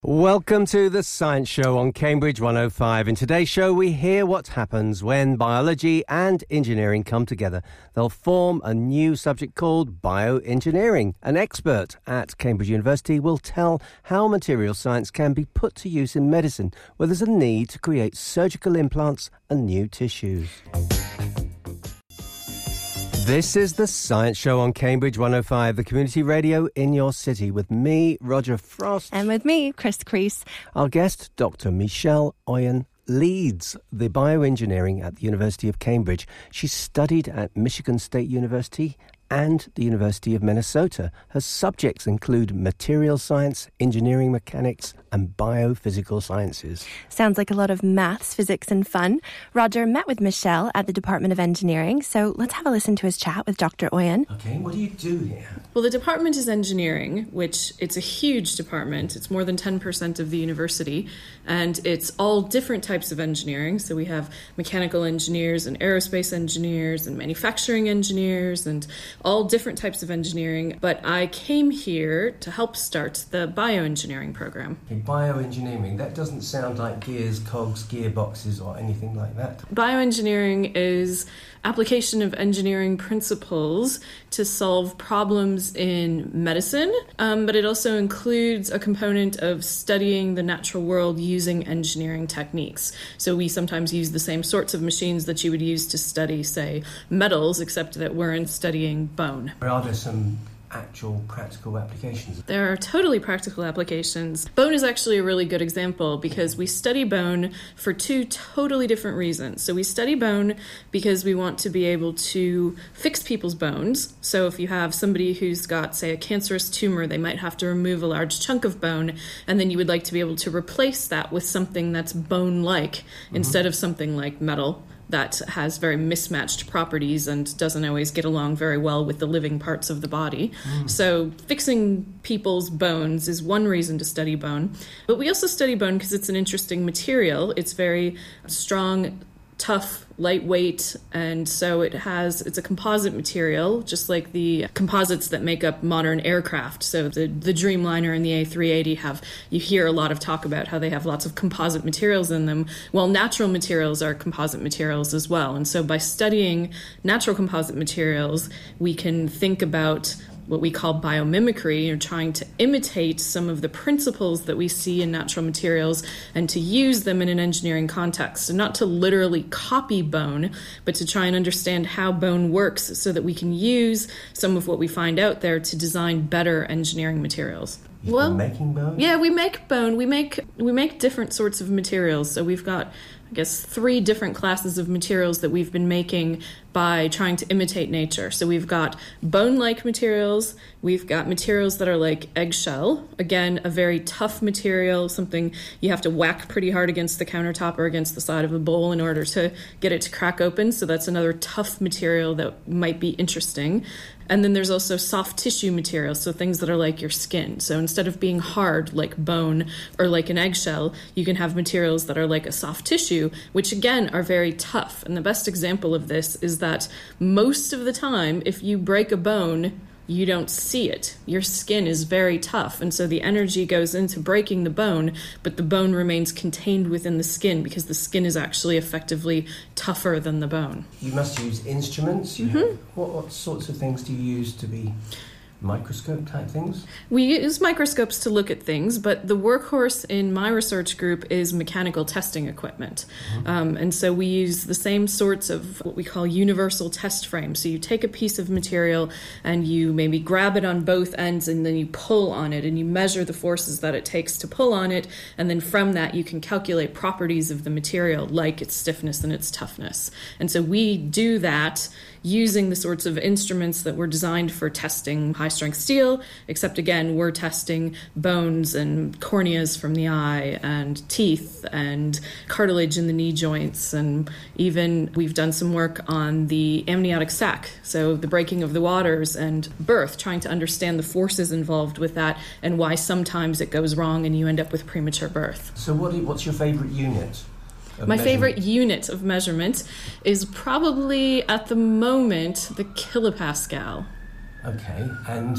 Welcome to the Science Show on Cambridge 105. In today's show, we hear what happens when biology and engineering come together. They'll form a new subject called bioengineering. An expert at Cambridge University will tell how material science can be put to use in medicine, where there's a need to create surgical implants and new tissues. This is the Science Show on Cambridge 105, the community radio in your city, with me, Roger Frost. And with me, Chris Crease. Our guest, Dr. Michelle Oyen, leads the bioengineering at the University of Cambridge. She studied at Michigan State University and the University of Minnesota. Her subjects include material science, engineering mechanics, and biophysical sciences. Sounds like a lot of maths, physics, and fun. Roger met with Michelle at the Department of Engineering, so let's have a listen to his chat with Dr. Oyen. Okay, what do you do here? Well, the department is engineering, which it's a huge department. It's more than 10% of the university, and it's all different types of engineering. So we have mechanical engineers and aerospace engineers and manufacturing engineers and all different types of engineering. But I came here to help start the bioengineering program. Bioengineering, that doesn't sound like gears, cogs, gearboxes, or anything like that. Bioengineering is application of engineering principles to solve problems in medicine, but it also includes a component of studying the natural world using engineering techniques. So we sometimes use the same sorts of machines that you would use to study, say, metals, except that we're studying bone. Are there some actual practical applications? There are totally practical applications. Bone is actually a really good example because we study bone for two totally different reasons. So we study bone because we want to be able to fix people's bones. So if you have somebody who's got, say, a cancerous tumor, they might have to remove a large chunk of bone, and then you would like to be able to replace that with something that's bone-like instead of something like metal that has very mismatched properties and doesn't always get along very well with the living parts of the body. So fixing people's bones is one reason to study bone. But we also study bone because it's an interesting material. It's very strong, tough, lightweight, and so it's a composite material, just like the composites that make up modern aircraft. So the Dreamliner and the A380 you hear a lot of talk about how they have lots of composite materials in them. Well, natural materials are composite materials as well. And so by studying natural composite materials, we can think about what we call biomimicry, or trying to imitate some of the principles that we see in natural materials and to use them in an engineering context. So not to literally copy bone, but to try and understand how bone works so that we can use some of what we find out there to design better engineering materials. Well, making bone? Yeah, we make bone. We make different sorts of materials. So we've got, I guess, 3 different classes of materials that we've been making by trying to imitate nature. So we've got bone-like materials, we've got materials that are like eggshell, again, a very tough material, something you have to whack pretty hard against the countertop or against the side of a bowl in order to get it to crack open. So that's another tough material that might be interesting. And then there's also soft tissue materials, so things that are like your skin. So instead of being hard like bone or like an eggshell, you can have materials that are like a soft tissue, which again are very tough. And the best example of this is that most of the time, if you break a bone, you don't see it. Your skin is very tough, and so the energy goes into breaking the bone, but the bone remains contained within the skin because the skin is actually effectively tougher than the bone. You must use instruments. What sorts of things do you use to be microscope type things? We use microscopes to look at things, but the workhorse in my research group is mechanical testing equipment. And so we use the same sorts of what we call universal test frames. So you take a piece of material and you maybe grab it on both ends and then you pull on it and you measure the forces that it takes to pull on it. And then from that you can calculate properties of the material like its stiffness and its toughness. And so we do that using the sorts of instruments that were designed for testing high-strength steel, except again, we're testing bones and corneas from the eye and teeth and cartilage in the knee joints, and even we've done some work on the amniotic sac, so the breaking of the waters and birth, trying to understand the forces involved with that and why sometimes it goes wrong and you end up with premature birth. So what's your favorite unit? My favorite unit of measurement is probably, at the moment, the kilopascal. Okay, and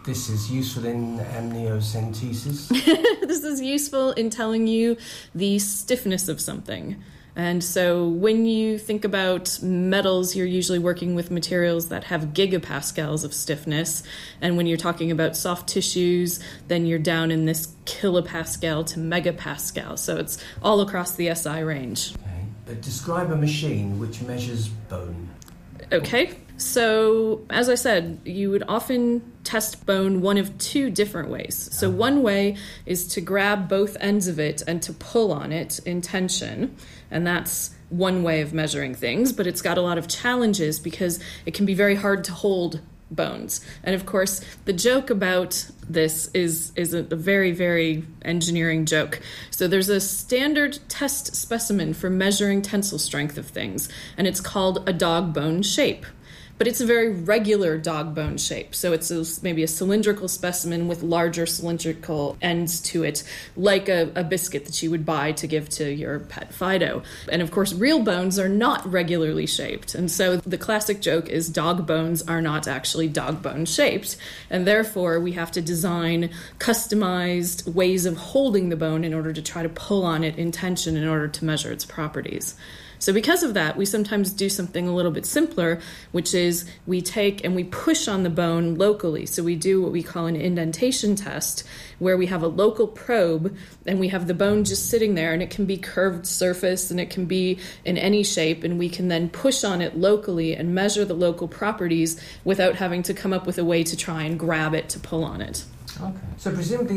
this is useful in amniocentesis? This is useful in telling you the stiffness of something. And so when you think about metals, you're usually working with materials that have gigapascals of stiffness. And when you're talking about soft tissues, then you're down in this kilopascal to megapascal. So it's all across the SI range. Okay. But describe a machine which measures bone. Okay. So, as I said, you would often test bone one of two different ways. So one way is to grab both ends of it and to pull on it in tension. And that's one way of measuring things, but it's got a lot of challenges because it can be very hard to hold bones. And of course, the joke about this is a very, very engineering joke. So there's a standard test specimen for measuring tensile strength of things, and it's called a dog bone shape. But it's a very regular dog bone shape. So it's maybe a cylindrical specimen with larger cylindrical ends to it, like a biscuit that you would buy to give to your pet Fido. And of course, real bones are not regularly shaped. And so the classic joke is dog bones are not actually dog bone shaped. And therefore, we have to design customized ways of holding the bone in order to try to pull on it in tension in order to measure its properties. So because of that, we sometimes do something a little bit simpler, which is we take and we push on the bone locally. So we do what we call an indentation test, where we have a local probe and we have the bone just sitting there, and it can be curved surface and it can be in any shape, and we can then push on it locally and measure the local properties without having to come up with a way to try and grab it to pull on it. Okay. So presumably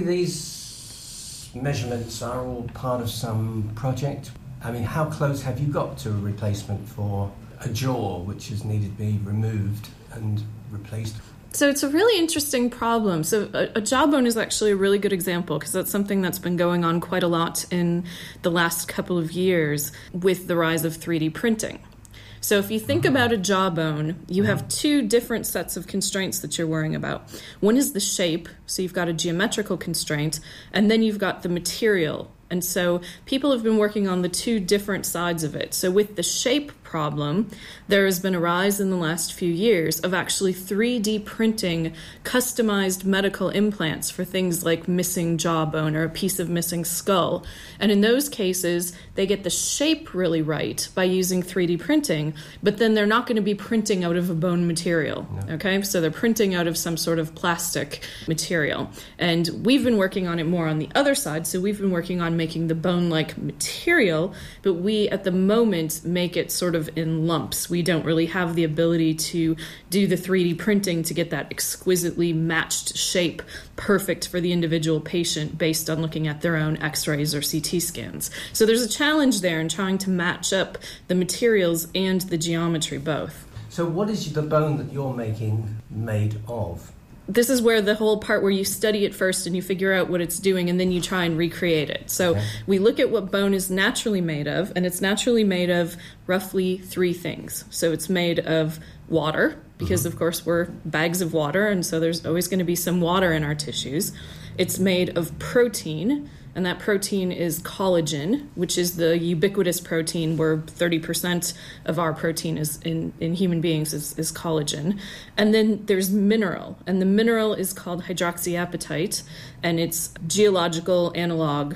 these measurements are all part of some project? I mean, how close have you got to a replacement for a jaw which has needed to be removed and replaced? So it's a really interesting problem. So a jawbone is actually a really good example because that's something that's been going on quite a lot in the last couple of years with the rise of 3D printing. So if you think about a jawbone, you have two different sets of constraints that you're worrying about. One is the shape, so you've got a geometrical constraint, and then you've got the material. And so people have been working on the two different sides of it. So with the shape problem, there has been a rise in the last few years of actually 3D printing customized medical implants for things like missing jawbone or a piece of missing skull. And in those cases, they get the shape really right by using 3D printing, but then they're not going to be printing out of a bone material. No. Okay, so they're printing out of some sort of plastic material. And we've been working on it more on the other side. So we've been working on making the bone-like material, but we at the moment make it sort of in lumps. We don't really have the ability to do the 3D printing to get that exquisitely matched shape perfect for the individual patient based on looking at their own x-rays or CT scans. So there's a challenge there in trying to match up the materials and the geometry both. So what is the bone that you're making made of? This is where the whole part where you study it first and you figure out what it's doing and then you try and recreate it. So we look at what bone is naturally made of, and it's naturally made of roughly three things. So it's made of water, because of course we're bags of water, and so there's always going to be some water in our tissues. It's made of protein, and that protein is collagen, which is the ubiquitous protein where 30% of our protein is in human beings is collagen. And then there's mineral, and the mineral is called hydroxyapatite, and it's geological analog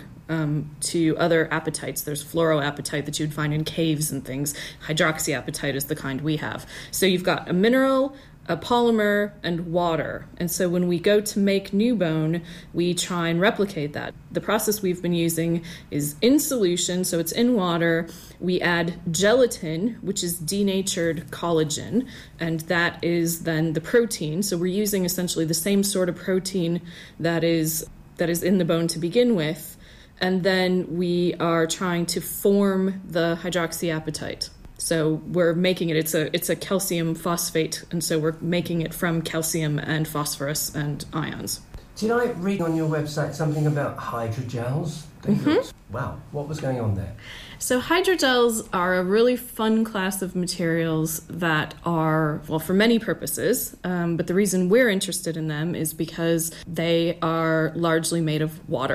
to other apatites. There's fluoroapatite that you'd find in caves and things. Hydroxyapatite is the kind we have. So you've got a mineral, a polymer, and water. And so when we go to make new bone, we try and replicate that. The process we've been using is in solution, so it's in water. We add gelatin, which is denatured collagen, and that is then the protein. So we're using essentially the same sort of protein that is in the bone to begin with. And then we are trying to form the hydroxyapatite. So we're making it, it's a calcium phosphate, and so we're making it from calcium and phosphorus and ions. Did I read on your website something about hydrogels? Wow, what was going on there? So hydrogels are a really fun class of materials that are, well, for many purposes, but the reason we're interested in them is because they are largely made of water,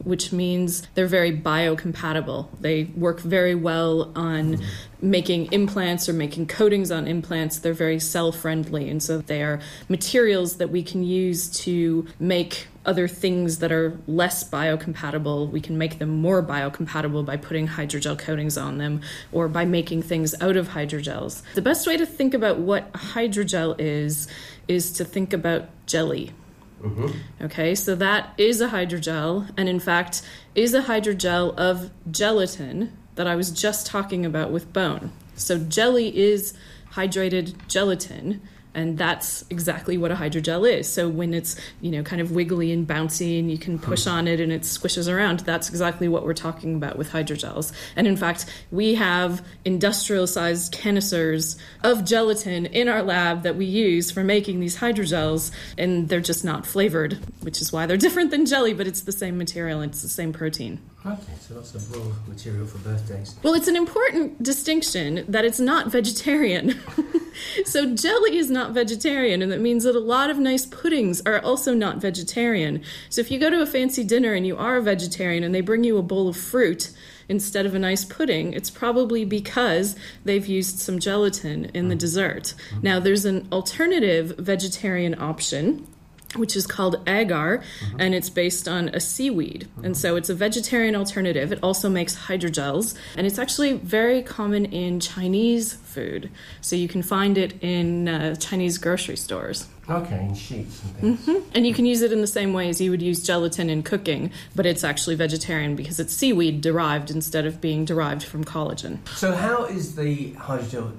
which means they're very biocompatible. They work very well on making implants or making coatings on implants. They're very cell-friendly, and so they are materials that we can use to make other things that are less biocompatible. We can make them more biocompatible by putting hydrogel coatings on them or by making things out of hydrogels. The best way to think about what hydrogel is to think about jelly. Okay, so that is a hydrogel, and in fact is a hydrogel of gelatin that I was just talking about with bone. So jelly is hydrated gelatin, and that's exactly what a hydrogel is. So when it's, kind of wiggly and bouncy and you can push on it and it squishes around, that's exactly what we're talking about with hydrogels. And in fact, we have industrial-sized canisters of gelatin in our lab that we use for making these hydrogels, and they're just not flavored, which is why they're different than jelly, but it's the same material and it's the same protein. Okay, so lots of raw material for birthdays. Well, it's an important distinction that it's not vegetarian. So jelly is not vegetarian, and that means that a lot of nice puddings are also not vegetarian. So if you go to a fancy dinner and you are a vegetarian and they bring you a bowl of fruit instead of a nice pudding, it's probably because they've used some gelatin in the dessert. Now, there's an alternative vegetarian option, which is called agar, and it's based on a seaweed. And so it's a vegetarian alternative. It also makes hydrogels, and it's actually very common in Chinese food. So you can find it in Chinese grocery stores. Okay, in sheets and things. And you can use it in the same way as you would use gelatin in cooking, but it's actually vegetarian because it's seaweed derived instead of being derived from collagen. So how is the hydrogel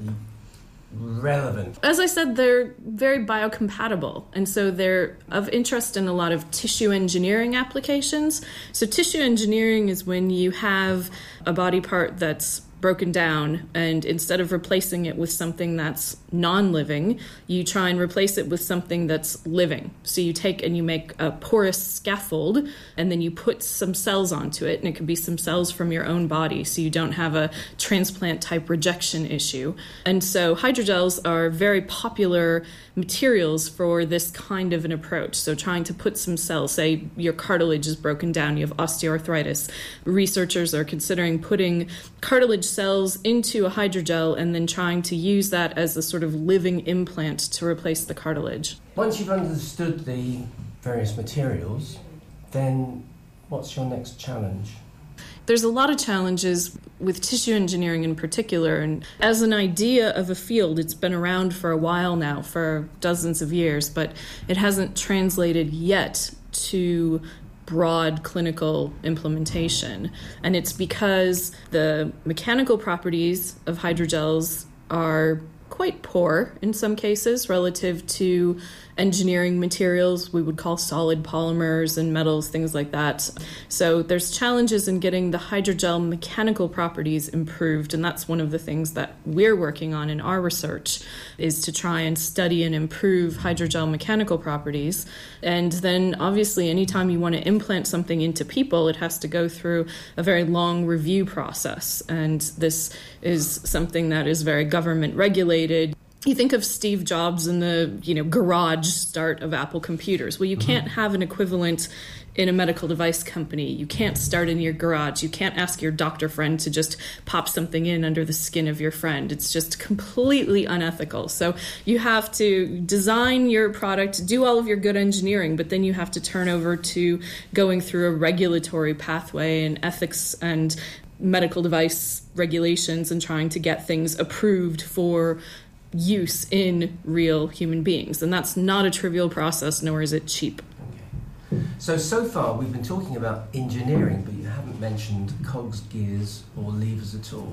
relevant? As I said, they're very biocompatible, and so they're of interest in a lot of tissue engineering applications. So tissue engineering is when you have a body part that's broken down, and instead of replacing it with something that's non-living, you try and replace it with something that's living. So you take and you make a porous scaffold, and then you put some cells onto it, and it could be some cells from your own body, so you don't have a transplant type rejection issue. And so hydrogels are very popular materials for this kind of an approach. So trying to put some cells, say your cartilage is broken down, you have osteoarthritis. Researchers are considering putting cartilage cells into a hydrogel and then trying to use that as a sort of living implant to replace the cartilage. Once you've understood the various materials, then what's your next challenge? There's a lot of challenges with tissue engineering in particular, and as an idea of a field, it's been around for a while now, for dozens of years, but it hasn't translated yet to broad clinical implementation. And it's because the mechanical properties of hydrogels are quite poor in some cases relative to engineering materials we would call solid polymers and metals, things like that. So there's challenges in getting the hydrogel mechanical properties improved, and that's one of the things that we're working on in our research, is to try and study and improve hydrogel mechanical properties. And then obviously anytime you want to implant something into people, it has to go through a very long review process, and this is something that is very government regulated. You think of Steve Jobs and the, garage start of Apple computers. Well, you can't have an equivalent in a medical device company. You can't start in your garage. You can't ask your doctor friend to just pop something in under the skin of your friend. It's just completely unethical. So you have to design your product, do all of your good engineering, but then you have to turn over to going through a regulatory pathway and ethics and medical device regulations and trying to get things approved for use in real human beings. And that's not a trivial process, nor is it cheap. Okay. So far we've been talking about engineering, but you haven't mentioned cogs, gears, or levers at all.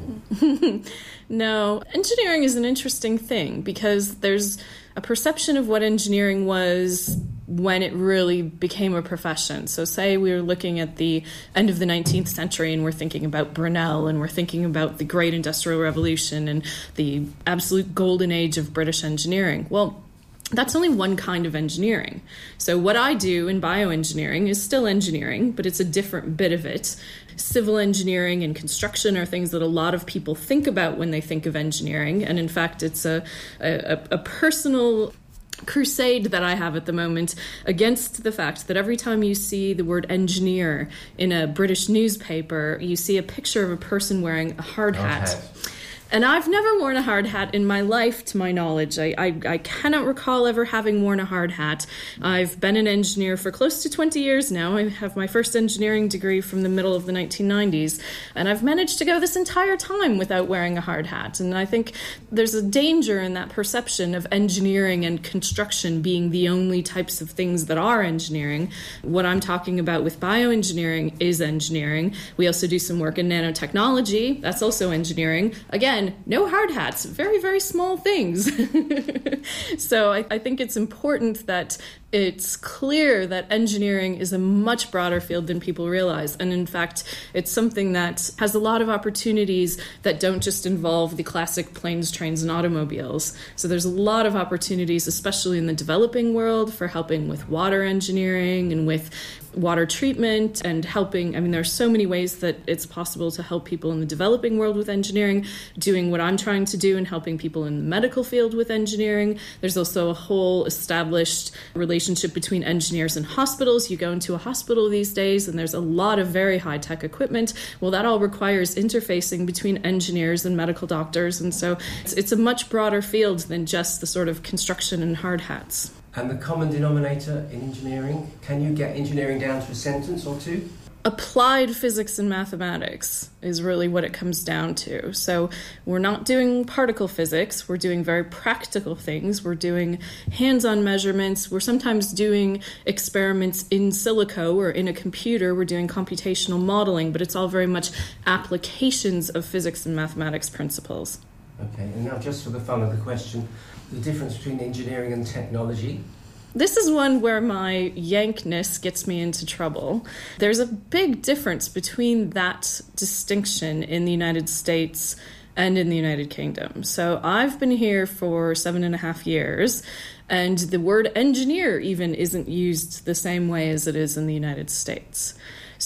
No, engineering is an interesting thing because there's a perception of what engineering was when it really became a profession. So say we were looking at the end of the 19th century and we're thinking about Brunel and we're thinking about the Great Industrial Revolution and the absolute golden age of British engineering. Well, that's only one kind of engineering. So what I do in bioengineering is still engineering, but it's a different bit of it. Civil engineering and construction are things that a lot of people think about when they think of engineering. And in fact, it's a personal crusade that I have at the moment against the fact that every time you see the word engineer in a British newspaper, you see a picture of a person wearing a hard hat. And I've never worn a hard hat in my life, to my knowledge. I cannot recall ever having worn a hard hat. I've been an engineer for close to 20 years now. I have my first engineering degree from the middle of the 1990s. And I've managed to go this entire time without wearing a hard hat. And I think there's a danger in that perception of engineering and construction being the only types of things that are engineering. What I'm talking about with bioengineering is engineering. We also do some work in nanotechnology. That's also engineering. Again, no hard hats, very, very small things. So I think it's important that it's clear that engineering is a much broader field than people realize. And in fact, it's something that has a lot of opportunities that don't just involve the classic planes, trains, and automobiles. So there's a lot of opportunities, especially in the developing world, for helping with water engineering and with water treatment and helping. I mean, there are so many ways that it's possible to help people in the developing world with engineering, doing what I'm trying to do and helping people in the medical field with engineering. There's also a whole established relationship between engineers and hospitals. You go into a hospital these days and there's a lot of very high-tech equipment. Well, that all requires interfacing between engineers and medical doctors. And so it's a much broader field than just the sort of construction and hard hats. And the common denominator in engineering, can you get engineering down to a sentence or two? Applied physics and mathematics is really what it comes down to. So we're not doing particle physics, we're doing very practical things, we're doing hands-on measurements, we're sometimes doing experiments in silico or in a computer, we're doing computational modeling, but it's all very much applications of physics and mathematics principles. Okay, and now just for the fun of the question, the difference between engineering and technology? This is one where my Yankness gets me into trouble. There's a big difference between that distinction in the United States and in the United Kingdom. So I've been here for 7.5 years, and the word engineer even isn't used the same way as it is in the United States.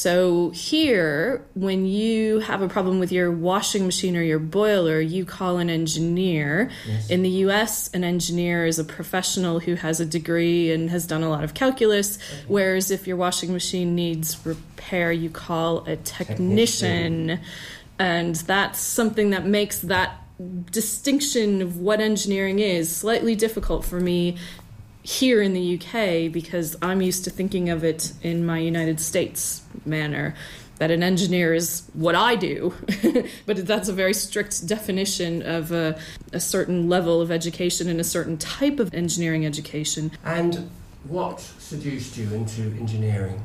So here, when you have a problem with your washing machine or your boiler, you call an engineer. Yes. In the US, an engineer is a professional who has a degree and has done a lot of calculus, whereas if your washing machine needs repair, you call a technician. And that's something that makes that distinction of what engineering is slightly difficult for me here in the UK, because I'm used to thinking of it in my United States manner, that an engineer is what I do. But that's a very strict definition of a certain level of education and a certain type of engineering education. And what seduced you into engineering?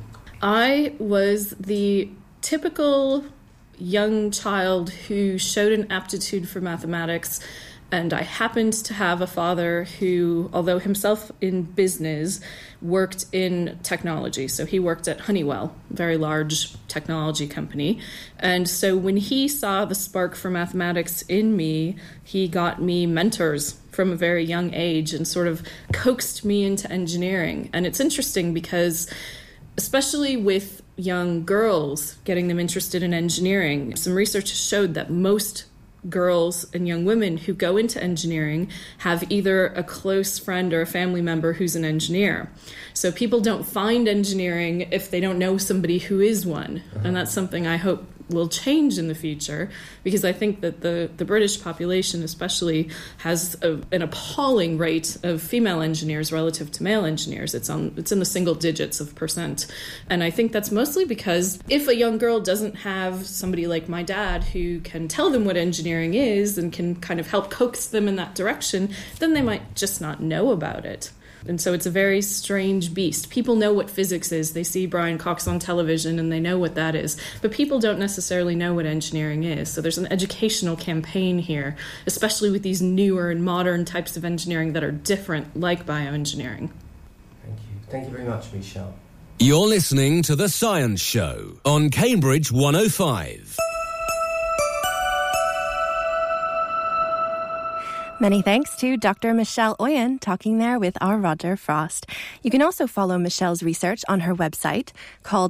I was the typical young child who showed an aptitude for mathematics. And I happened to have a father who, although himself in business, worked in technology. So he worked at Honeywell, a very large technology company. And so when he saw the spark for mathematics in me, he got me mentors from a very young age and sort of coaxed me into engineering. And it's interesting because, especially with young girls, getting them interested in engineering, some research has showed that most girls and young women who go into engineering have either a close friend or a family member who's an engineer. So people don't find engineering if they don't know somebody who is one. And that's something I hope will change in the future, because I think that the British population especially has an appalling rate of female engineers relative to male engineers. It's in the single digits of %. And I think that's mostly because if a young girl doesn't have somebody like my dad who can tell them what engineering is and can kind of help coax them in that direction, then they might just not know about it. And so it's a very strange beast. People know what physics is. They see Brian Cox on television and they know what that is. But people don't necessarily know what engineering is. So there's an educational campaign here, especially with these newer and modern types of engineering that are different, like bioengineering. Thank you. Thank you very much, Michelle. You're listening to The Science Show on Cambridge 105. Many thanks to Dr. Michelle Oyen talking there with our Roger Frost. You can also follow Michelle's research on her website called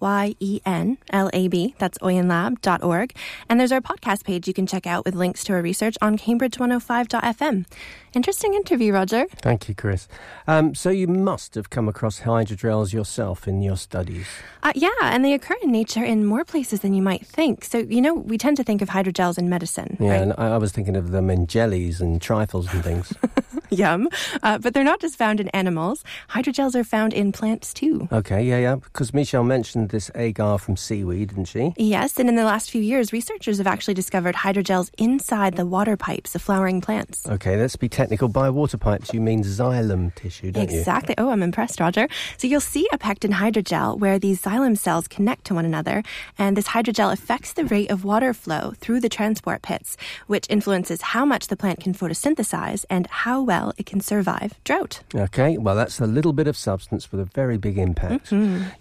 OYENLAB, that's oyenlab.org. And there's our podcast page you can check out with links to her research on Cambridge105.fm. Interesting interview, Roger. Thank you, Chris. So you must have come across hydrogels yourself in your studies. Yeah, and they occur in nature in more places than you might think. So, we tend to think of hydrogels in medicine, Yeah, right? and I was thinking of them in jellies and trifles and things. Yum. But they're not just found in animals. Hydrogels are found in plants too. Okay, yeah, because Michelle mentioned this agar from seaweed, didn't she? Yes, and in the last few years, researchers have actually discovered hydrogels inside the water pipes of flowering plants. Okay, let's be technical. By water pipes, you mean xylem tissue, don't you? Exactly. Oh, I'm impressed, Roger. So you'll see a pectin hydrogel where these xylem cells connect to one another, and this hydrogel affects the rate of water flow through the transport pits, which influences how much the plant can photosynthesize and how well it can survive drought. Okay, well, that's a little bit of substance with a very big impact.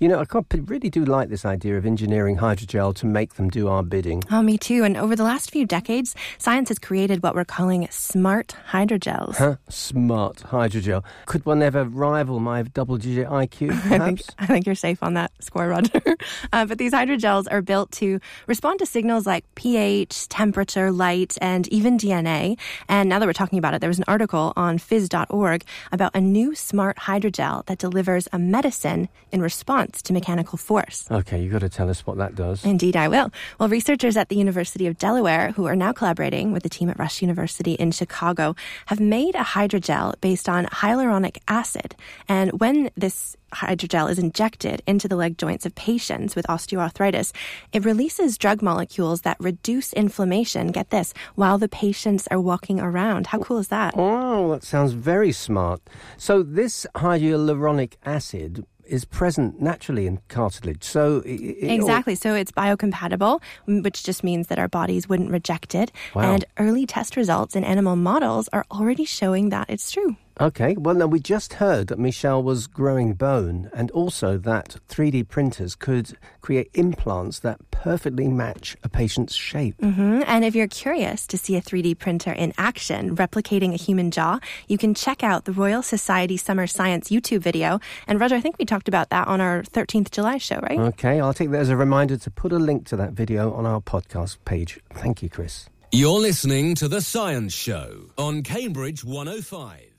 I really do like this idea of engineering hydrogel to make them do our bidding. Oh, me too. And over the last few decades, science has created what we're calling smart hydrogels. Huh? Smart hydrogel. Could one ever rival my double-digit IQ, perhaps? I think you're safe on that score, Roger. But these hydrogels are built to respond to signals like pH, temperature, light, and even DNA. And now that we're talking about it, there was an article on phys.org about a new smart hydrogel that delivers a medicine in response to mechanical force. Okay, you've got to tell us what that does. Indeed, I will. Well, researchers at the University of Delaware, who are now collaborating with the team at Rush University in Chicago, have made a hydrogel based on hyaluronic acid. And when this hydrogel is injected into the leg joints of patients with osteoarthritis, it releases drug molecules that reduce inflammation, get this, while the patients are walking around. How cool is that? Oh, that sounds very smart. So this hyaluronic acid is present naturally in cartilage. So Exactly. So it's biocompatible, which just means that our bodies wouldn't reject it. Wow. And early test results in animal models are already showing that it's true. Okay, well, now we just heard that Michelle was growing bone and also that 3D printers could create implants that perfectly match a patient's shape. And if you're curious to see a 3D printer in action replicating a human jaw, you can check out the Royal Society Summer Science YouTube video. And Roger, I think we talked about that on our 13th July show, right? Okay, I'll take that as a reminder to put a link to that video on our podcast page. Thank you, Chris. You're listening to The Science Show on Cambridge 105.